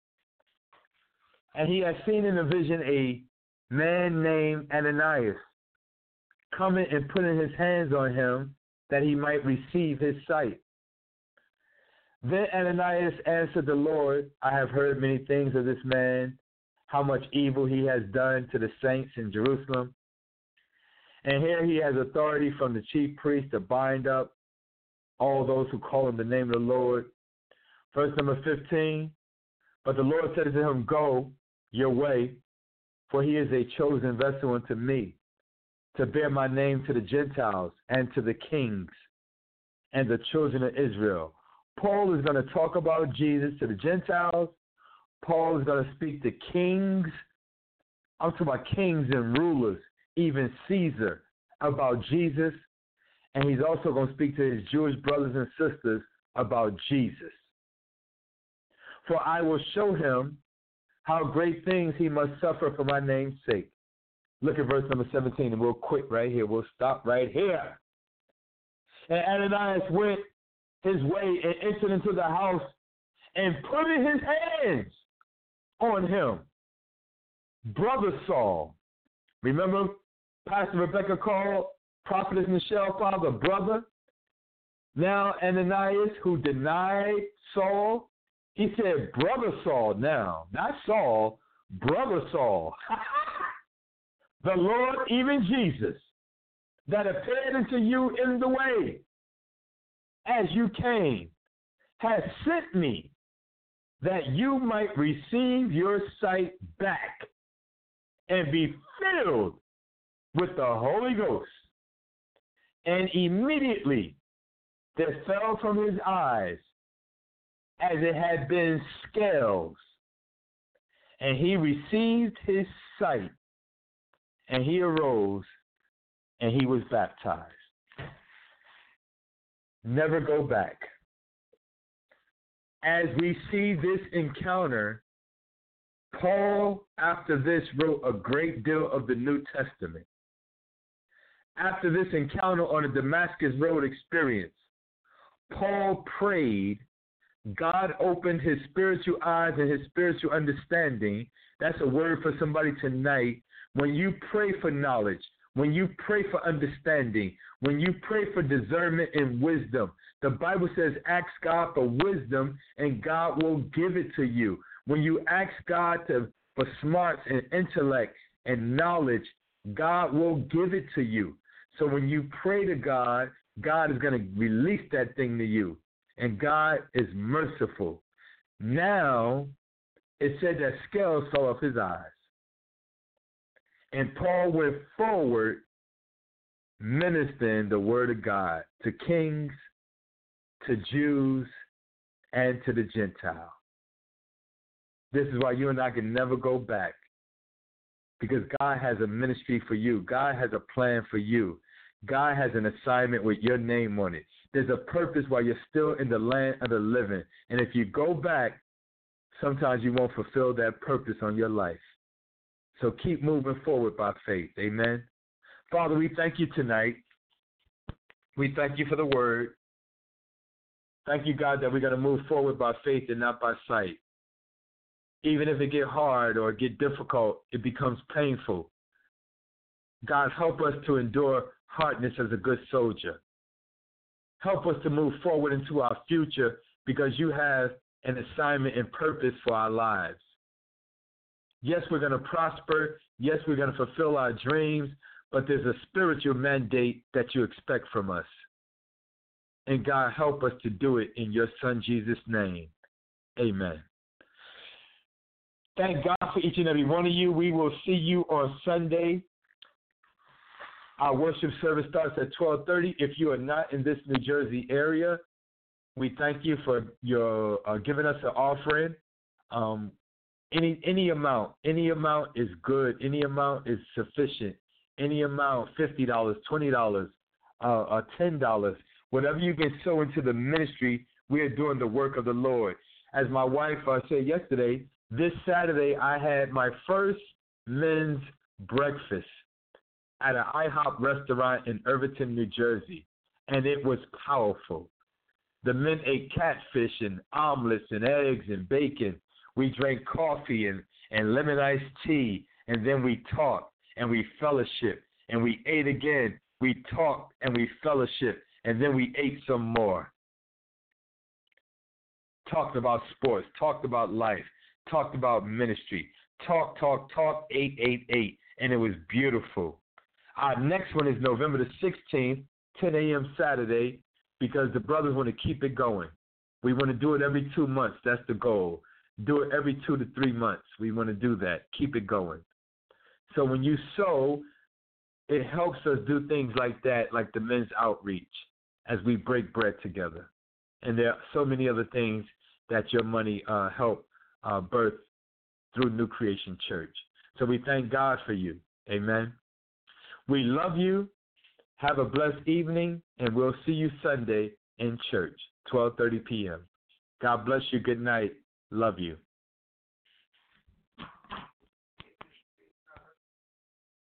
And he has seen in a vision a man named Ananias coming and putting his hands on him that he might receive his sight. Then Ananias answered the Lord, I have heard many things of this man, how much evil he has done to the saints in Jerusalem. And here he has authority from the chief priest to bind up all those who call on the name of the Lord. Verse number fifteen, but the Lord said to him, Go your way, for he is a chosen vessel unto me, to bear my name to the Gentiles and to the kings and the children of Israel. Paul is going to talk about Jesus to the Gentiles. Paul is going to speak to kings. I'm talking about kings and rulers, even Caesar, about Jesus. And he's also going to speak to his Jewish brothers and sisters about Jesus. For I will show him how great things he must suffer for my name's sake. Look at verse number seventeen, and we'll quit right here. We'll stop right here. And Ananias went his way and entered into the house and put in his hands on him. Brother Saul. Remember, Pastor Rebecca called Prophetess Michelle, Father, brother. Now Ananias, who denied Saul, he said, brother Saul now, not Saul, brother Saul. The Lord, even Jesus, that appeared unto you in the way as you came, has sent me that you might receive your sight back and be filled with the Holy Ghost. And immediately there fell from his eyes as it had been scales, and he received his sight, and he arose, and he was baptized. Never go back. As we see this encounter, Paul, after this, wrote a great deal of the New Testament. After this encounter on the Damascus Road experience, Paul prayed. God opened his spiritual eyes and his spiritual understanding. That's a word for somebody tonight. When you pray for knowledge, when you pray for understanding, when you pray for discernment and wisdom, the Bible says ask God for wisdom and God will give it to you. When you ask God to, for smarts and intellect and knowledge, God will give it to you. So when you pray to God, God is going to release that thing to you. And God is merciful. Now, it said that scales fell off his eyes. And Paul went forward ministering the word of God to kings, to Jews, and to the Gentile. This is why you and I can never go back. Because God has a ministry for you. God has a plan for you. God has an assignment with your name on it. There's a purpose while you're still in the land of the living. And if you go back, sometimes you won't fulfill that purpose on your life. So keep moving forward by faith. Amen. Father, we thank you tonight. We thank you for the word. Thank you, God, that we're going to move forward by faith and not by sight. Even if it get hard or get difficult, it becomes painful. God, help us to endure hardness as a good soldier. Help us to move forward into our future because you have an assignment and purpose for our lives. Yes, we're going to prosper. Yes, we're going to fulfill our dreams, but there's a spiritual mandate that you expect from us. And God, help us to do it in your Son, Jesus' name. Amen. Thank God for each and every one of you. We will see you on Sunday. Our worship service starts at twelve thirty. If you are not in this New Jersey area, we thank you for your uh, giving us an offering. Um, any any amount, any amount is good. Any amount is sufficient. Any amount, fifty dollars, twenty dollars, uh, uh, ten dollars. Whatever you can sow into the ministry, we are doing the work of the Lord. As my wife uh, said yesterday, this Saturday I had my first men's breakfast at an IHOP restaurant in Irvington, New Jersey, and it was powerful. The men ate catfish and omelets and eggs and bacon. We drank coffee and, and lemon iced tea, and then we talked and we fellowshiped, and we ate again. We talked and we fellowshiped, and then we ate some more. Talked about sports, talked about life, talked about ministry, talk, talk, talk, eight, eight, eight, and it was beautiful. Our next one is November the sixteenth, ten a.m. Saturday, because the brothers want to keep it going. We want to do it every two months. That's the goal. Do it every two to three months. We want to do that. Keep it going. So when you sow, it helps us do things like that, like the men's outreach, as we break bread together. And there are so many other things that your money uh, help uh, birth through New Creation Church. So we thank God for you. Amen. We love you. Have a blessed evening, and we'll see you Sunday in church, twelve thirty p.m. God bless you. Good night. Love you.